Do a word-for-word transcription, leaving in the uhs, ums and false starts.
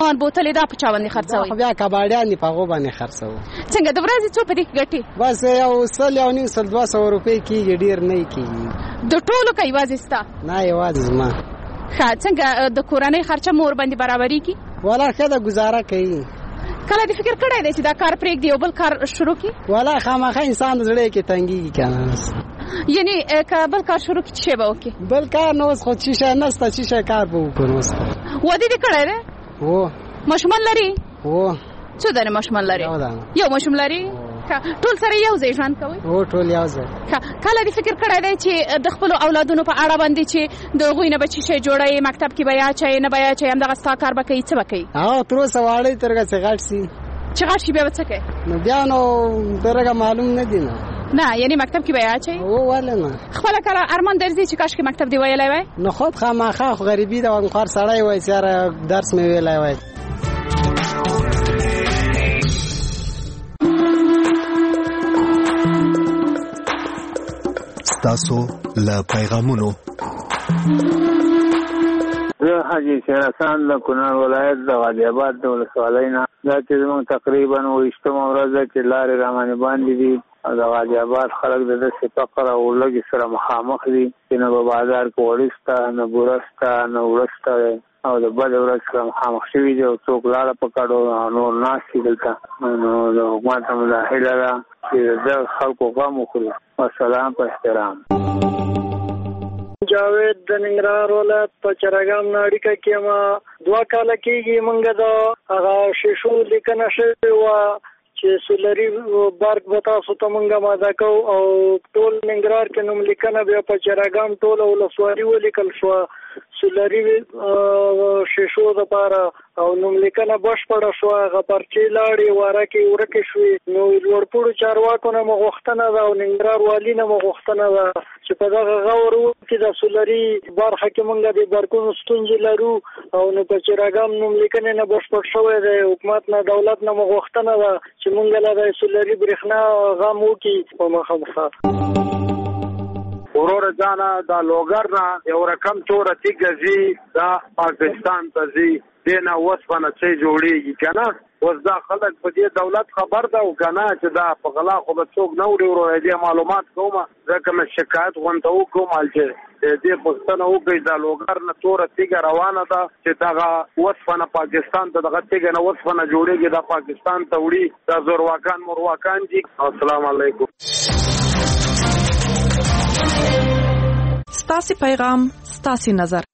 سامان بوتلې دا په چا باندې خرڅوئ؟ بیا کباړیان دي په هغو باندې خرڅوو. څنګه د ورځې څو په دې کې ګټې؟ بس یو سل یو نیم سل دوه سوه روپۍ کېږي، ډېر نه کېږي. د ټولو که یوازې ستا؟ نه یوازې زما. ښه څنګه د کورنۍ خرچه مور باندې برابرېږي؟ والا ښه ده ګزاره کوي. کله دې فکر کړی دی چې دا کار پرېږدي یو بل کار شروع کړي؟ والا خامخا انسان د زړه کې تنګېږي که نه. یعنې که بل کار شروع کړي څه شی به وکړي؟ بل کار نه اوس خو څه شی نشته، څه شی کار به وکړو اوس. واده دې کړی دی؟ هو. ماشومان لري؟ هو. څو دانې ماشومان لري؟ یو دانه. یو ماشوم لري؟ ټول سره یو ځای ژوند کوئ؟ هو ټول یو ځای. کله دې فکر کړی دی چې د خپلو اولادونو په اړه باندې چې د هغوی نه به څه شی جوړوي، مکتب کې به یې اچوئ نه به یې اچوئ، همدغه ستا کار به کوي، څه به کوي؟ هغه تر اوسه واړی تر هغه چې غټ شي. چې غټ شي بیا به څه کوي؟ نو بیا نو تر هغه معلوم نه دي. نه نه یعنې مکتب کې به یې اچوئ؟ هو ولې نه. خپله کله ارمان درځي چې کاشکې مکتب دې ویلی وای؟ نو خود خامخا خو غریبي ده، غمخوار سړی وای چې یاره درس مې ویلی وای. ستاسو له پیغامونو. زه حاجي شیر حسن د کونړ ولایت د غازي آباد د ولسوالۍ نه. دا چې زموږ تقریبا اوویشتمه ورځ ده چې لارې رامانې باندې دي او د غازي آباد خلک د داسې فقر او لږې سره مخامخ دي چې نه په بازار کې وړي شته، نه بوره شته، نه اوړه شته او د بدې ورځ سره مخامخ شوي دي او څوک لاړه په کډو نور ناست دي دلته. نو د حکومت ته مو دا هیله ده چې د خلکو غم وخوري. والسلام په احترام. جاوید د ننګرهار ولایت په چراګام نه اړیکه کې ما دوه کاله کېږي موږ د هغه شیشو لیکنه شوې وه چې سولري برق به تاسو ته موږ ماده کوو او ټول ننګرهار کې نوم لیکنه بیا په چراګام ټوله ولسوالي ولیکل شوه سولري شیشو دپاره او نوم لیکنه بشپړه شوه. هغه پرچې لاړې واره کې ورکې شوې. نو لوړپوړو چارواکو نه مو غوښتنه ده او ننګرهار والي نه مو غوښتنه ده چې په دغه غور وکړي د سولري برخه کې موږ د برقونو ستونزې لرو او نو په چراګام نوم لیکنې نه بشپړ شوی دی. حکومت نه دولت نه مو غوښتنه ده چې موږ له د سولري برېښنا غم وکړي په مخه مخه. ورور جانا دا لوګر نه یو رقم تور تیګه زی دا پاکستان ته زی دینه وسپنه چې جوړیږي کنه. اوس دا خلک په دې دولت خبر ده او کنه چې دا په غلا خو به څوک نه وړي. ورور دې معلومات کوم ځکه مې شکایت غونډه وکړم چې دې پښتنه وګړي دا لوګر نه تور تیګه روانه ده چې دا وسپنه پاکستان ته دغه تیګه نه وسپنه جوړیږي دا پاکستان ته وړي. دا زورواکان مرواکان دي. السلام علیکم. ستاسو پیغام ستاسو نظر.